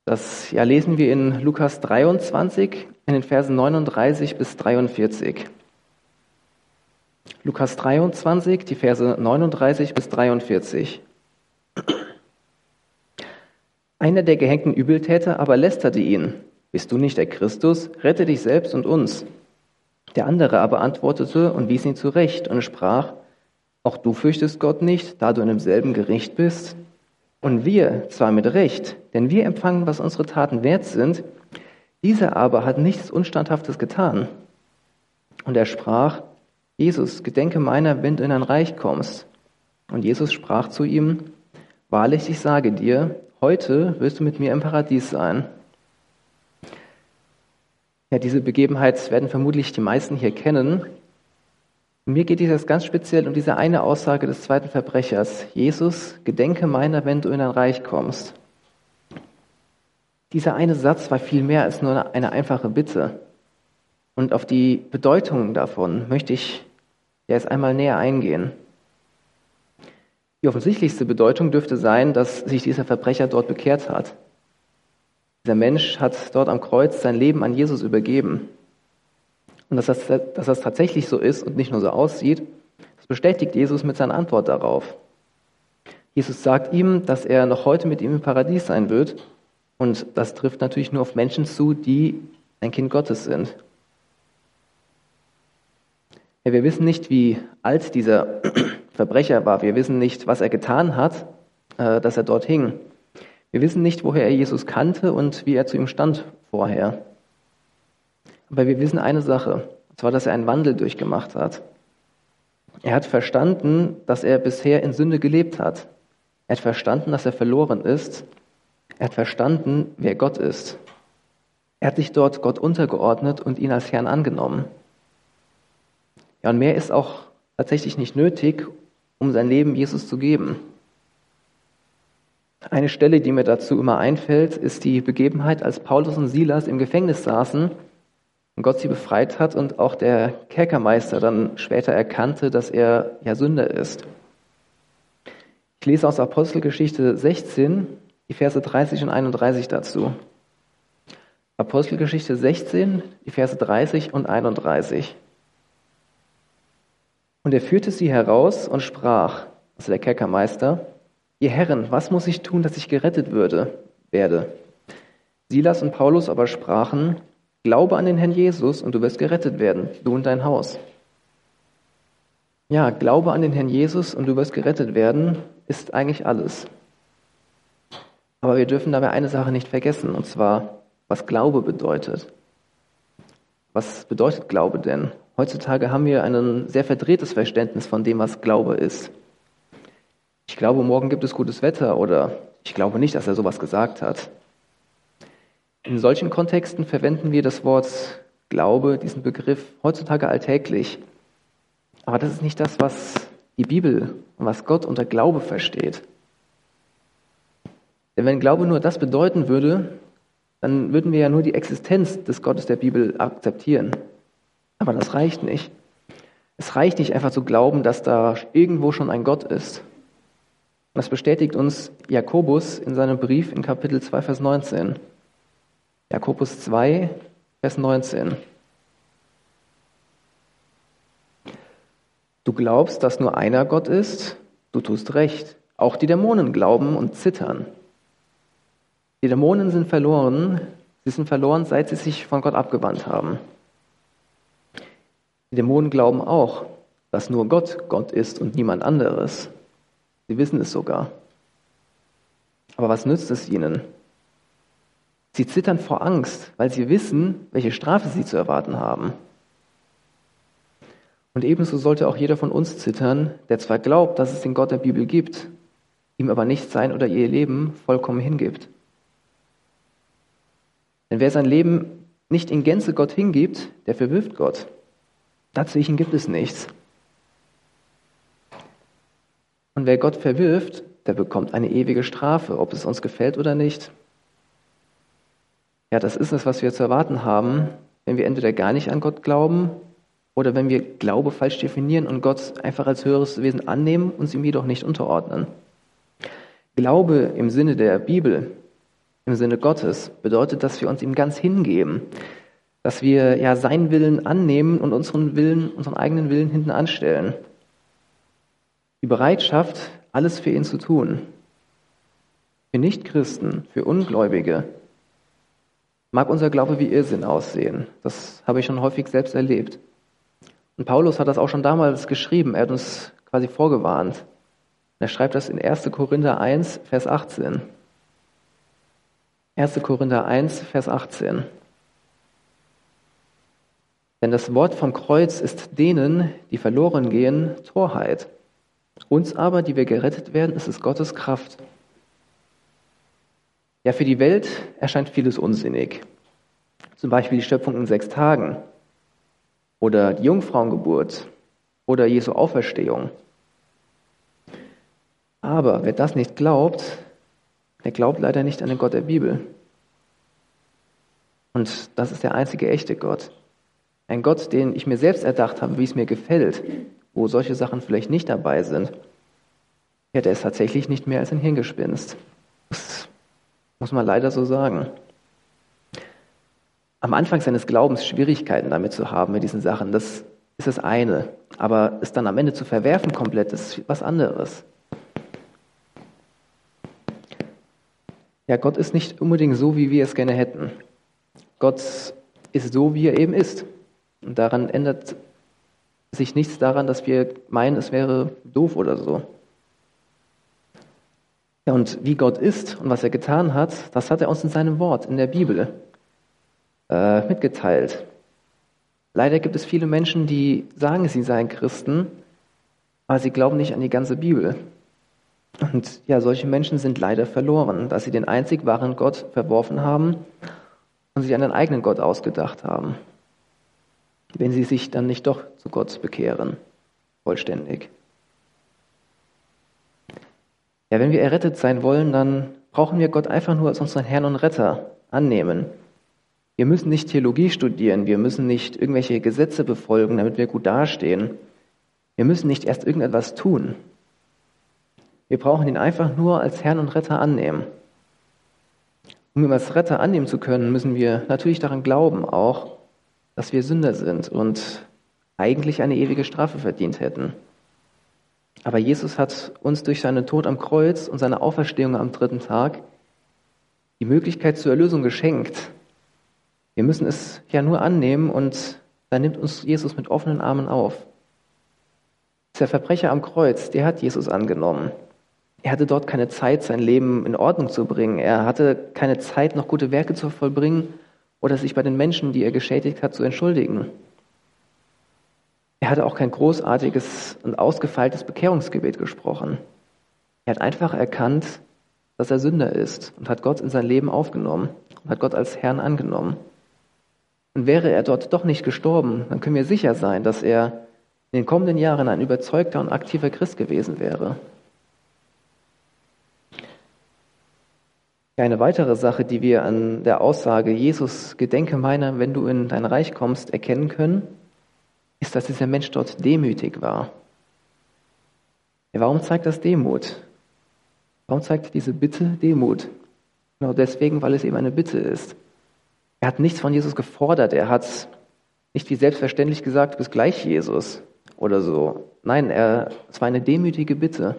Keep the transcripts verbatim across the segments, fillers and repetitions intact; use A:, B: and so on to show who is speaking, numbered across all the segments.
A: Das ja, lesen wir in Lukas dreiundzwanzig, in den Versen neununddreißig bis dreiundvierzig. Lukas dreiundzwanzig, die Verse neununddreißig bis dreiundvierzig. Einer der gehängten Übeltäter aber lästerte ihn: Bist du nicht der Christus? Rette dich selbst und uns. Der andere aber antwortete und wies ihn zurecht und sprach: Auch du fürchtest Gott nicht, da du in demselben Gericht bist? Und wir zwar mit Recht, denn wir empfangen, was unsere Taten wert sind, dieser aber hat nichts Unstandhaftes getan. Und er sprach: Jesus, gedenke meiner, wenn du in ein Reich kommst. Und Jesus sprach zu ihm: Wahrlich, ich sage dir, heute wirst du mit mir im Paradies sein. Ja, diese Begebenheit werden vermutlich die meisten hier kennen. Mir geht es jetzt ganz speziell um diese eine Aussage des zweiten Verbrechers: Jesus, gedenke meiner, wenn du in ein Reich kommst. Dieser eine Satz war viel mehr als nur eine einfache Bitte. Und auf die Bedeutung davon möchte ich jetzt einmal näher eingehen. Die offensichtlichste Bedeutung dürfte sein, dass sich dieser Verbrecher dort bekehrt hat. Dieser Mensch hat dort am Kreuz sein Leben an Jesus übergeben. Und dass das, dass das tatsächlich so ist und nicht nur so aussieht, das bestätigt Jesus mit seiner Antwort darauf. Jesus sagt ihm, dass er noch heute mit ihm im Paradies sein wird. Und das trifft natürlich nur auf Menschen zu, die ein Kind Gottes sind. Ja, wir wissen nicht, wie alt dieser Verbrecher war. Wir wissen nicht, was er getan hat, äh, dass er dort hing. Wir wissen nicht, woher er Jesus kannte und wie er zu ihm stand vorher. Aber wir wissen eine Sache, und zwar, dass er einen Wandel durchgemacht hat. Er hat verstanden, dass er bisher in Sünde gelebt hat. Er hat verstanden, dass er verloren ist. Er hat verstanden, wer Gott ist. Er hat sich dort Gott untergeordnet und ihn als Herrn angenommen. Ja, und mehr ist auch tatsächlich nicht nötig, um sein Leben Jesus zu geben. Eine Stelle, die mir dazu immer einfällt, ist die Begebenheit, als Paulus und Silas im Gefängnis saßen und Gott sie befreit hat und auch der Kerkermeister dann später erkannte, dass er ja Sünder ist. Ich lese aus Apostelgeschichte sechzehn, die Verse dreißig und einunddreißig dazu. Apostelgeschichte sechzehn, die Verse dreißig und einunddreißig. Und er führte sie heraus und sprach, also der Kerkermeister: Ihr Herren, was muss ich tun, dass ich gerettet würde, werde? Silas und Paulus aber sprachen: Glaube an den Herrn Jesus und du wirst gerettet werden, du und dein Haus. Ja, Glaube an den Herrn Jesus und du wirst gerettet werden, ist eigentlich alles. Aber wir dürfen dabei eine Sache nicht vergessen, und zwar, was Glaube bedeutet. Was bedeutet Glaube denn? Heutzutage haben wir ein sehr verdrehtes Verständnis von dem, was Glaube ist. Ich glaube, morgen gibt es gutes Wetter, oder ich glaube nicht, dass er sowas gesagt hat. In solchen Kontexten verwenden wir das Wort Glaube, diesen Begriff, heutzutage alltäglich. Aber das ist nicht das, was die Bibel und was Gott unter Glaube versteht. Denn wenn Glaube nur das bedeuten würde, dann würden wir ja nur die Existenz des Gottes der Bibel akzeptieren. Aber das reicht nicht. Es reicht nicht einfach zu glauben, dass da irgendwo schon ein Gott ist. Das bestätigt uns Jakobus in seinem Brief in Kapitel zwei, Vers neunzehn. Jakobus zwei, Vers neunzehn. Du glaubst, dass nur einer Gott ist? Du tust recht. Auch die Dämonen glauben und zittern. Die Dämonen sind verloren. Sie sind verloren, seit sie sich von Gott abgewandt haben. Die Dämonen glauben auch, dass nur Gott Gott ist und niemand anderes. Sie wissen es sogar. Aber was nützt es ihnen? Sie zittern vor Angst, weil sie wissen, welche Strafe sie zu erwarten haben. Und ebenso sollte auch jeder von uns zittern, der zwar glaubt, dass es den Gott der Bibel gibt, ihm aber nicht sein oder ihr Leben vollkommen hingibt. Denn wer sein Leben nicht in Gänze Gott hingibt, der verwirft Gott. Dazwischen gibt es nichts. Und wer Gott verwirft, der bekommt eine ewige Strafe, ob es uns gefällt oder nicht. Ja, das ist es, was wir zu erwarten haben, wenn wir entweder gar nicht an Gott glauben oder wenn wir Glaube falsch definieren und Gott einfach als höheres Wesen annehmen, uns ihm jedoch nicht unterordnen. Glaube im Sinne der Bibel im Sinne Gottes bedeutet, dass wir uns ihm ganz hingeben, dass wir ja seinen Willen annehmen und unseren Willen, unseren eigenen Willen hinten anstellen. Die Bereitschaft, alles für ihn zu tun. Für Nichtchristen, für Ungläubige mag unser Glaube wie Irrsinn aussehen. Das habe ich schon häufig selbst erlebt. Und Paulus hat das auch schon damals geschrieben. Er hat uns quasi vorgewarnt. Er schreibt das in erster Korinther eins, Vers achtzehn. erster Korinther eins, Vers achtzehn. Denn das Wort vom Kreuz ist denen, die verloren gehen, Torheit. Uns aber, die wir gerettet werden, ist es Gottes Kraft. Ja, für die Welt erscheint vieles unsinnig. Zum Beispiel die Schöpfung in sechs Tagen oder die Jungfrauengeburt oder Jesu Auferstehung. Aber wer das nicht glaubt, der glaubt leider nicht an den Gott der Bibel. Und das ist der einzige echte Gott. Ein Gott, den ich mir selbst erdacht habe, wie es mir gefällt, wo solche Sachen vielleicht nicht dabei sind. Ja, der ist tatsächlich nicht mehr als ein Hirngespinst. Das muss man leider so sagen. Am Anfang seines Glaubens Schwierigkeiten damit zu haben mit diesen Sachen, das ist das eine. Aber es dann am Ende zu verwerfen komplett, ist was anderes. Ja, Gott ist nicht unbedingt so, wie wir es gerne hätten. Gott ist so, wie er eben ist. Und daran ändert sich nichts daran, dass wir meinen, es wäre doof oder so. Ja, und wie Gott ist und was er getan hat, das hat er uns in seinem Wort, in der Bibel, äh, mitgeteilt. Leider gibt es viele Menschen, die sagen, sie seien Christen, aber sie glauben nicht an die ganze Bibel. Und ja, solche Menschen sind leider verloren, dass sie den einzig wahren Gott verworfen haben und sich einen eigenen Gott ausgedacht haben, wenn sie sich dann nicht doch zu Gott bekehren, vollständig. Ja, wenn wir errettet sein wollen, dann brauchen wir Gott einfach nur als unseren Herrn und Retter annehmen. Wir müssen nicht Theologie studieren, wir müssen nicht irgendwelche Gesetze befolgen, damit wir gut dastehen. Wir müssen nicht erst irgendetwas tun. Wir brauchen ihn einfach nur als Herrn und Retter annehmen. Um ihn als Retter annehmen zu können, müssen wir natürlich daran glauben auch, dass wir Sünder sind und eigentlich eine ewige Strafe verdient hätten. Aber Jesus hat uns durch seinen Tod am Kreuz und seine Auferstehung am dritten Tag die Möglichkeit zur Erlösung geschenkt. Wir müssen es ja nur annehmen und dann nimmt uns Jesus mit offenen Armen auf. Dieser Verbrecher am Kreuz, der hat Jesus angenommen. Er hatte dort keine Zeit, sein Leben in Ordnung zu bringen. Er hatte keine Zeit, noch gute Werke zu vollbringen oder sich bei den Menschen, die er geschädigt hat, zu entschuldigen. Er hatte auch kein großartiges und ausgefeiltes Bekehrungsgebet gesprochen. Er hat einfach erkannt, dass er Sünder ist und hat Gott in sein Leben aufgenommen und hat Gott als Herrn angenommen. Und wäre er dort doch nicht gestorben, dann können wir sicher sein, dass er in den kommenden Jahren ein überzeugter und aktiver Christ gewesen wäre. Eine weitere Sache, die wir an der Aussage, Jesus, gedenke meiner, wenn du in dein Reich kommst, erkennen können, ist, dass dieser Mensch dort demütig war. Ja, warum zeigt das Demut? Warum zeigt diese Bitte Demut? Genau deswegen, weil es eben eine Bitte ist. Er hat nichts von Jesus gefordert. Er hat nicht wie selbstverständlich gesagt, du bist gleich Jesus oder so. Nein, er, es war eine demütige Bitte.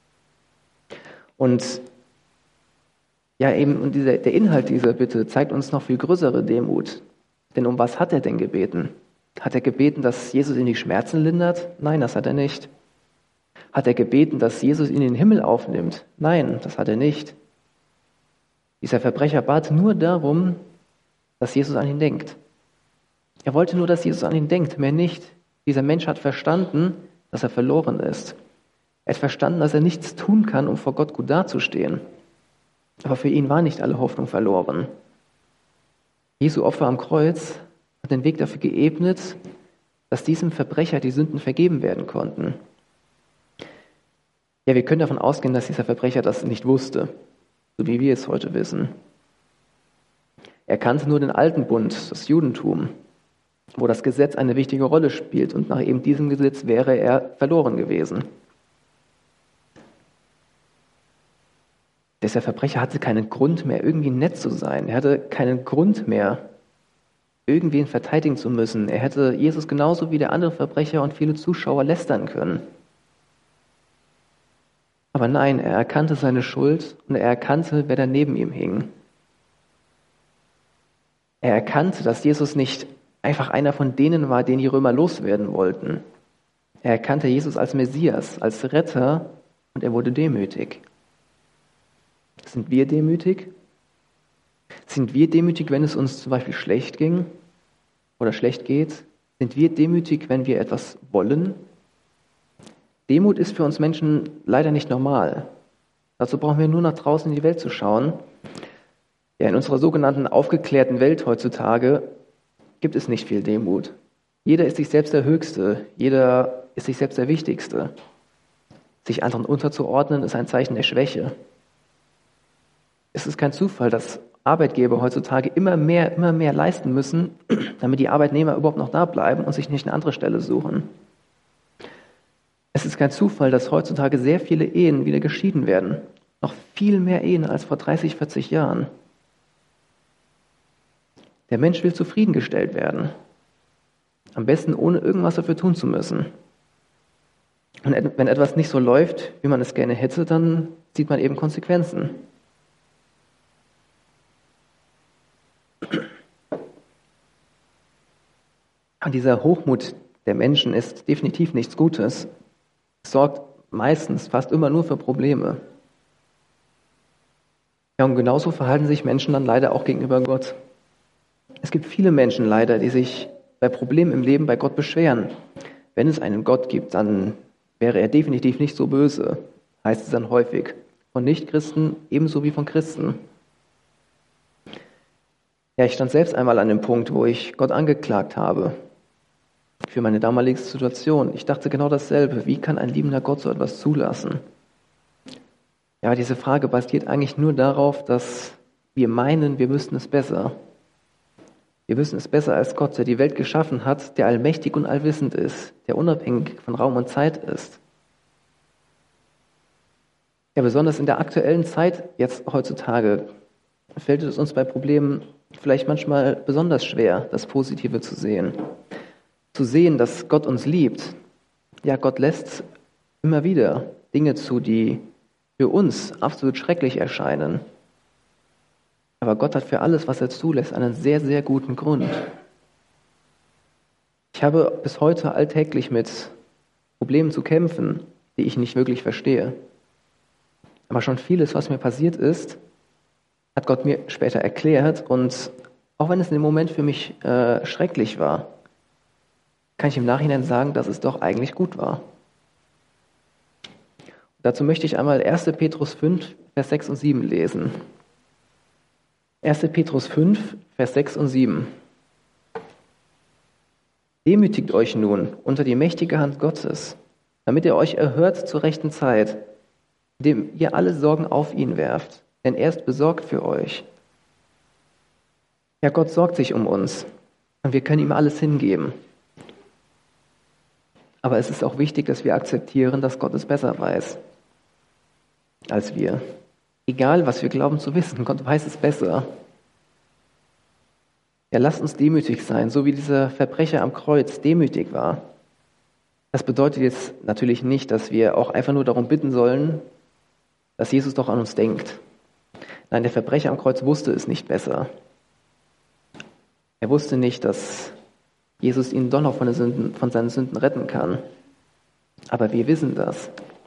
A: Und ja, eben und dieser, der Inhalt dieser Bitte zeigt uns noch viel größere Demut. Denn um was hat er denn gebeten? Hat er gebeten, dass Jesus ihn die Schmerzen lindert? Nein, das hat er nicht. Hat er gebeten, dass Jesus ihn in den Himmel aufnimmt? Nein, das hat er nicht. Dieser Verbrecher bat nur darum, dass Jesus an ihn denkt. Er wollte nur, dass Jesus an ihn denkt, mehr nicht. Dieser Mensch hat verstanden, dass er verloren ist. Er hat verstanden, dass er nichts tun kann, um vor Gott gut dazustehen. Aber für ihn war nicht alle Hoffnung verloren. Jesu Opfer am Kreuz hat den Weg dafür geebnet, dass diesem Verbrecher die Sünden vergeben werden konnten. Ja, wir können davon ausgehen, dass dieser Verbrecher das nicht wusste, so wie wir es heute wissen. Er kannte nur den alten Bund, das Judentum, wo das Gesetz eine wichtige Rolle spielt und nach eben diesem Gesetz wäre er verloren gewesen. Dieser Verbrecher hatte keinen Grund mehr, irgendwie nett zu sein. Er hatte keinen Grund mehr, irgendwen verteidigen zu müssen. Er hätte Jesus genauso wie der andere Verbrecher und viele Zuschauer lästern können. Aber nein, er erkannte seine Schuld und er erkannte, wer da neben ihm hing. Er erkannte, dass Jesus nicht einfach einer von denen war, den die Römer loswerden wollten. Er erkannte Jesus als Messias, als Retter und er wurde demütig. Sind wir demütig? Sind wir demütig, wenn es uns zum Beispiel schlecht ging oder schlecht geht? Sind wir demütig, wenn wir etwas wollen? Demut ist für uns Menschen leider nicht normal. Dazu brauchen wir nur nach draußen in die Welt zu schauen. Ja, in unserer sogenannten aufgeklärten Welt heutzutage gibt es nicht viel Demut. Jeder ist sich selbst der Höchste, jeder ist sich selbst der Wichtigste. Sich anderen unterzuordnen ist ein Zeichen der Schwäche. Es ist kein Zufall, dass Arbeitgeber heutzutage immer mehr, immer mehr leisten müssen, damit die Arbeitnehmer überhaupt noch da bleiben und sich nicht eine andere Stelle suchen. Es ist kein Zufall, dass heutzutage sehr viele Ehen wieder geschieden werden. Noch viel mehr Ehen als vor dreißig, vierzig Jahren. Der Mensch will zufriedengestellt werden. Am besten ohne irgendwas dafür tun zu müssen. Und wenn etwas nicht so läuft, wie man es gerne hätte, dann sieht man eben Konsequenzen. Und dieser Hochmut der Menschen ist definitiv nichts Gutes. Es sorgt meistens fast immer nur für Probleme. Ja, und genauso verhalten sich Menschen dann leider auch gegenüber Gott. Es gibt viele Menschen leider, die sich bei Problemen im Leben bei Gott beschweren. Wenn es einen Gott gibt, dann wäre er definitiv nicht so böse, heißt es dann häufig. Von Nichtchristen ebenso wie von Christen. Ja, ich stand selbst einmal an dem Punkt, wo ich Gott angeklagt habe für meine damalige Situation. Ich dachte genau dasselbe. Wie kann ein liebender Gott so etwas zulassen? Ja, diese Frage basiert eigentlich nur darauf, dass wir meinen, wir wüssten es besser. Wir wissen es besser als Gott, der die Welt geschaffen hat, der allmächtig und allwissend ist, der unabhängig von Raum und Zeit ist. Ja, besonders in der aktuellen Zeit, jetzt heutzutage, fällt es uns bei Problemen vielleicht manchmal besonders schwer, das Positive zu sehen. Zu sehen, dass Gott uns liebt. Ja, Gott lässt immer wieder Dinge zu, die für uns absolut schrecklich erscheinen. Aber Gott hat für alles, was er zulässt, einen sehr, sehr guten Grund. Ich habe bis heute alltäglich mit Problemen zu kämpfen, die ich nicht wirklich verstehe. Aber schon vieles, was mir passiert ist, hat Gott mir später erklärt. Und auch wenn es in dem Moment für mich äh, schrecklich war, kann ich im Nachhinein sagen, dass es doch eigentlich gut war. Dazu möchte ich einmal erster Petrus fünf, Vers sechs und sieben lesen. erster Petrus fünf, Vers sechs und sieben. Demütigt euch nun unter die mächtige Hand Gottes, damit er euch erhört zur rechten Zeit, indem ihr alle Sorgen auf ihn werft, denn er ist besorgt für euch. Ja, Gott sorgt sich um uns und wir können ihm alles hingeben. Aber es ist auch wichtig, dass wir akzeptieren, dass Gott es besser weiß als wir. Egal, was wir glauben zu wissen, Gott weiß es besser. Ja, lasst uns demütig sein, so wie dieser Verbrecher am Kreuz demütig war. Das bedeutet jetzt natürlich nicht, dass wir auch einfach nur darum bitten sollen, dass Jesus doch an uns denkt. Nein, der Verbrecher am Kreuz wusste es nicht besser. Er wusste nicht, dass Jesus ihn doch noch von, den Sünden, von seinen Sünden retten kann. Aber wir wissen das.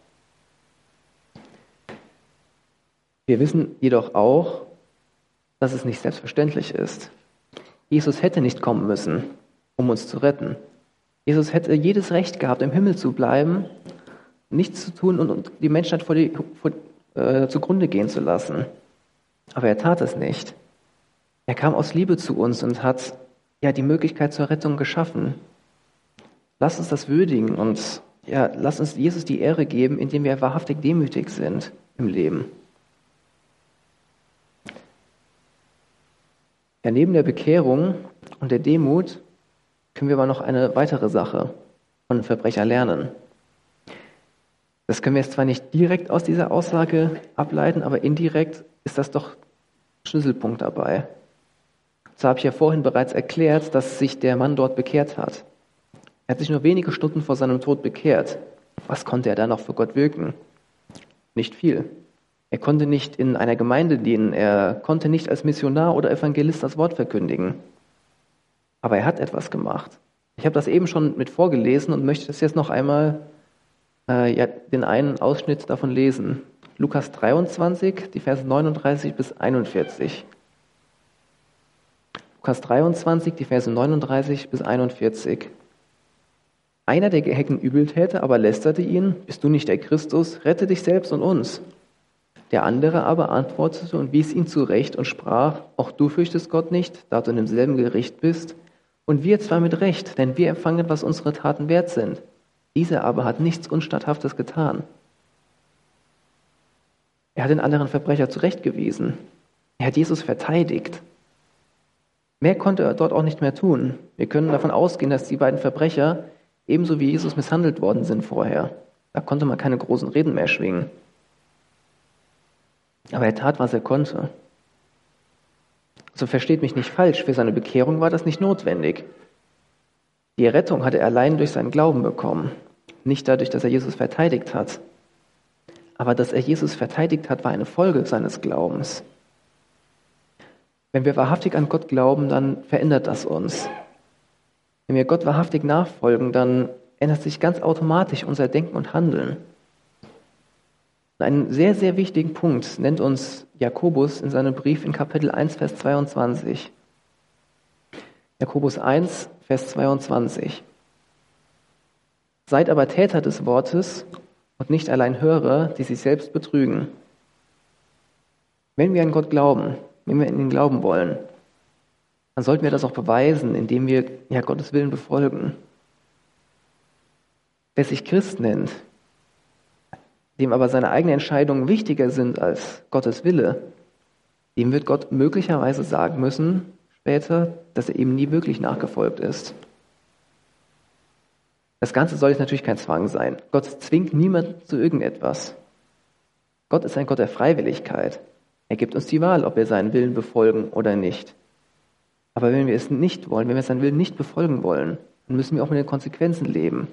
A: Wir wissen jedoch auch, dass es nicht selbstverständlich ist. Jesus hätte nicht kommen müssen, um uns zu retten. Jesus hätte jedes Recht gehabt, im Himmel zu bleiben, nichts zu tun und die Menschheit vor die, vor, äh, zugrunde gehen zu lassen. Aber er tat es nicht. Er kam aus Liebe zu uns und hat ja die Möglichkeit zur Rettung geschaffen. Lass uns das würdigen und ja, lass uns Jesus die Ehre geben, indem wir wahrhaftig demütig sind im Leben. Ja, neben der Bekehrung und der Demut können wir aber noch eine weitere Sache von Verbrecher lernen. Das können wir jetzt zwar nicht direkt aus dieser Aussage ableiten, aber indirekt ist das doch ein Schlüsselpunkt dabei. So habe ich ja vorhin bereits erklärt, dass sich der Mann dort bekehrt hat. Er hat sich nur wenige Stunden vor seinem Tod bekehrt. Was konnte er da noch für Gott wirken? Nicht viel. Er konnte nicht in einer Gemeinde dienen, er konnte nicht als Missionar oder Evangelist das Wort verkündigen. Aber er hat etwas gemacht. Ich habe das eben schon mit vorgelesen und möchte das jetzt noch einmal äh, ja, den einen Ausschnitt davon lesen. Lukas dreiundzwanzig, die Verse neununddreißig bis einundvierzig. Lukas dreiundzwanzig, die Verse neununddreißig bis einundvierzig. Einer der geheckten Übeltäter aber lästerte ihn: Bist du nicht der Christus? Rette dich selbst und uns. Der andere aber antwortete und wies ihn zurecht und sprach: Auch du fürchtest Gott nicht, da du in demselben Gericht bist. Und wir zwar mit Recht, denn wir empfangen, was unsere Taten wert sind. Dieser aber hat nichts Unstatthaftes getan. Er hat den anderen Verbrecher zurechtgewiesen. Er hat Jesus verteidigt. Mehr konnte er dort auch nicht mehr tun. Wir können davon ausgehen, dass die beiden Verbrecher ebenso wie Jesus misshandelt worden sind vorher. Da konnte man keine großen Reden mehr schwingen. Aber er tat, was er konnte. So versteht mich nicht falsch, für seine Bekehrung war das nicht notwendig. Die Errettung hatte er allein durch seinen Glauben bekommen, nicht dadurch, dass er Jesus verteidigt hat. Aber dass er Jesus verteidigt hat, war eine Folge seines Glaubens. Wenn wir wahrhaftig an Gott glauben, dann verändert das uns. Wenn wir Gott wahrhaftig nachfolgen, dann ändert sich ganz automatisch unser Denken und Handeln. Einen sehr, sehr wichtigen Punkt nennt uns Jakobus in seinem Brief in Kapitel eins, Vers zweiundzwanzig. Jakobus eins, Vers zweiundzwanzig. Seid aber Täter des Wortes und nicht allein Hörer, die sich selbst betrügen. Wenn wir an Gott glauben, wenn wir an ihn glauben wollen, dann sollten wir das auch beweisen, indem wir ja, Gottes Willen befolgen. Wer sich Christ nennt, dem aber seine eigenen Entscheidungen wichtiger sind als Gottes Wille, dem wird Gott möglicherweise sagen müssen, später, dass er ihm nie wirklich nachgefolgt ist. Das Ganze soll jetzt natürlich kein Zwang sein. Gott zwingt niemanden zu irgendetwas. Gott ist ein Gott der Freiwilligkeit. Er gibt uns die Wahl, ob wir seinen Willen befolgen oder nicht. Aber wenn wir es nicht wollen, wenn wir seinen Willen nicht befolgen wollen, dann müssen wir auch mit den Konsequenzen leben.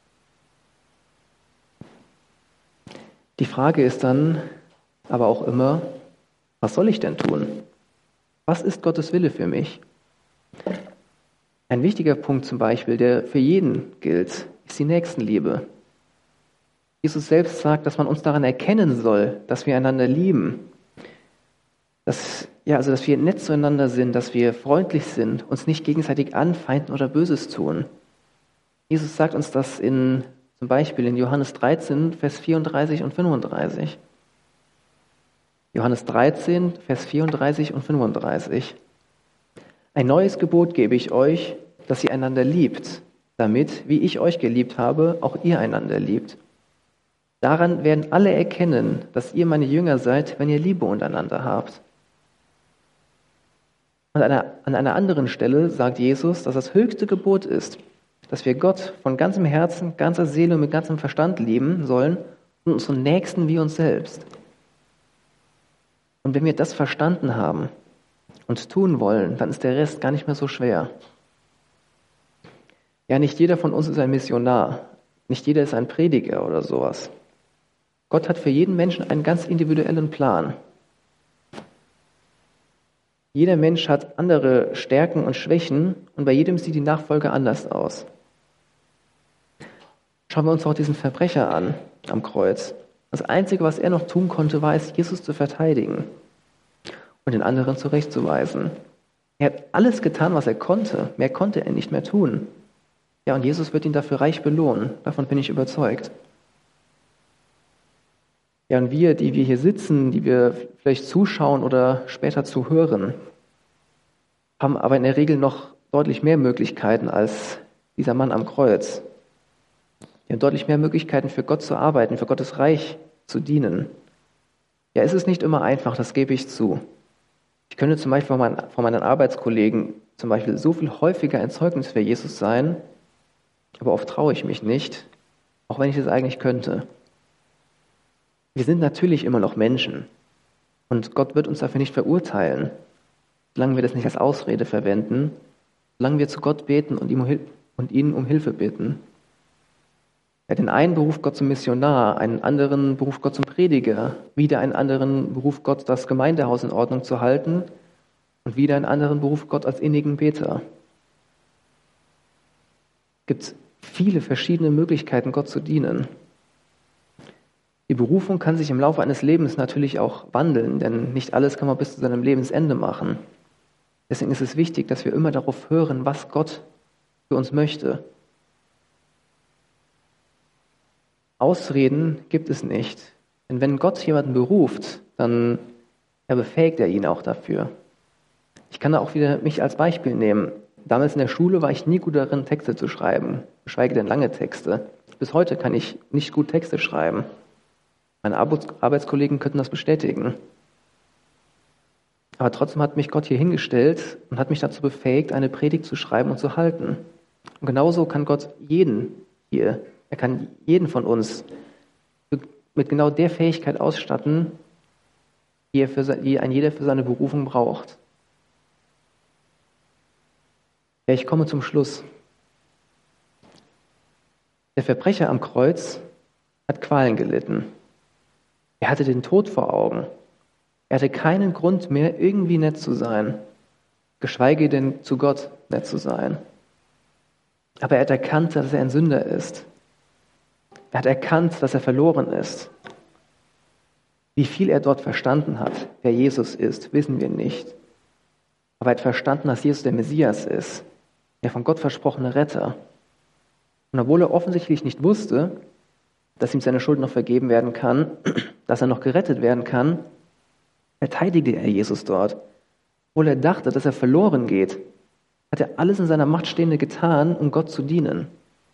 A: Die Frage ist dann aber auch immer, was soll ich denn tun? Was ist Gottes Wille für mich? Ein wichtiger Punkt zum Beispiel, der für jeden gilt, ist die Nächstenliebe. Jesus selbst sagt, dass man uns daran erkennen soll, dass wir einander lieben. Dass, ja, also, dass wir nett zueinander sind, dass wir freundlich sind, uns nicht gegenseitig anfeinden oder Böses tun. Jesus sagt uns das in Zum Beispiel in Johannes dreizehn, Vers vierunddreißig und fünfunddreißig. Johannes dreizehn, Vers vierunddreißig und fünfunddreißig. Ein neues Gebot gebe ich euch, dass ihr einander liebt, damit, wie ich euch geliebt habe, auch ihr einander liebt. Daran werden alle erkennen, dass ihr meine Jünger seid, wenn ihr Liebe untereinander habt. Und an einer, an einer anderen Stelle sagt Jesus, dass das höchste Gebot ist, dass wir Gott von ganzem Herzen, ganzer Seele und mit ganzem Verstand lieben sollen und unseren Nächsten wie uns selbst. Und wenn wir das verstanden haben und tun wollen, dann ist der Rest gar nicht mehr so schwer. Ja, nicht jeder von uns ist ein Missionar, nicht jeder ist ein Prediger oder sowas. Gott hat für jeden Menschen einen ganz individuellen Plan. Jeder Mensch hat andere Stärken und Schwächen und bei jedem sieht die Nachfolge anders aus. Schauen wir uns auch diesen Verbrecher an am Kreuz. Das Einzige, was er noch tun konnte, war es, Jesus zu verteidigen und den anderen zurechtzuweisen. Er hat alles getan, was er konnte. Mehr konnte er nicht mehr tun. Ja, und Jesus wird ihn dafür reich belohnen. Davon bin ich überzeugt. Ja, und wir, die wir hier sitzen, die wir vielleicht zuschauen oder später zuhören, haben aber in der Regel noch deutlich mehr Möglichkeiten als dieser Mann am Kreuz. Wir haben deutlich mehr Möglichkeiten, für Gott zu arbeiten, für Gottes Reich zu dienen. Ja, es ist nicht immer einfach, das gebe ich zu. Ich könnte zum Beispiel von meinen, von meinen Arbeitskollegen zum Beispiel so viel häufiger ein Zeugnis für Jesus sein, aber oft traue ich mich nicht, auch wenn ich es eigentlich könnte. Wir sind natürlich immer noch Menschen und Gott wird uns dafür nicht verurteilen, solange wir das nicht als Ausrede verwenden, solange wir zu Gott beten und ihm um, Hil- und ihn um Hilfe bitten. Ja, den einen beruft Gott zum Missionar, einen anderen beruft Gott zum Prediger, wieder einen anderen beruft Gott, das Gemeindehaus in Ordnung zu halten und wieder einen anderen beruft Gott als innigen Beter. Es gibt viele verschiedene Möglichkeiten, Gott zu dienen. Die Berufung kann sich im Laufe eines Lebens natürlich auch wandeln, denn nicht alles kann man bis zu seinem Lebensende machen. Deswegen ist es wichtig, dass wir immer darauf hören, was Gott für uns möchte. Ausreden gibt es nicht. Denn wenn Gott jemanden beruft, dann ja, befähigt er ihn auch dafür. Ich kann da auch wieder mich als Beispiel nehmen. Damals in der Schule war ich nie gut darin, Texte zu schreiben, geschweige denn lange Texte. Bis heute kann ich nicht gut Texte schreiben. Meine Arbeitskollegen könnten das bestätigen. Aber trotzdem hat mich Gott hier hingestellt und hat mich dazu befähigt, eine Predigt zu schreiben und zu halten. Und genauso kann Gott jeden hier, er kann jeden von uns mit genau der Fähigkeit ausstatten, die, er für, die ein jeder für seine Berufung braucht. Ja, ich komme zum Schluss. Der Verbrecher am Kreuz hat Qualen gelitten. Er hatte den Tod vor Augen. Er hatte keinen Grund mehr, irgendwie nett zu sein, geschweige denn zu Gott nett zu sein. Aber er hat erkannt, dass er ein Sünder ist. Er hat erkannt, dass er verloren ist. Wie viel er dort verstanden hat, wer Jesus ist, wissen wir nicht. Aber er hat verstanden, dass Jesus der Messias ist, der von Gott versprochene Retter. Und obwohl er offensichtlich nicht wusste, dass ihm seine Schuld noch vergeben werden kann, dass er noch gerettet werden kann, verteidigte er Jesus dort. Obwohl er dachte, dass er verloren geht, hat er alles in seiner Macht Stehende getan, um Gott zu dienen.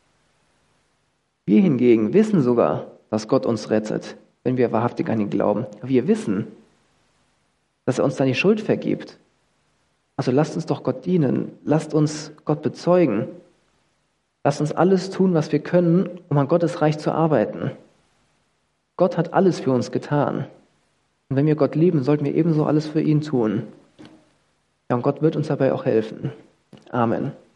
A: Wir hingegen wissen sogar, dass Gott uns rettet, wenn wir wahrhaftig an ihn glauben. Wir wissen, dass er uns dann die Schuld vergibt. Also lasst uns doch Gott dienen, lasst uns Gott bezeugen. Lasst uns alles tun, was wir können, um an Gottes Reich zu arbeiten. Gott hat alles für uns getan. Und wenn wir Gott lieben, sollten wir ebenso alles für ihn tun. Ja, und Gott wird uns dabei auch helfen. Amen.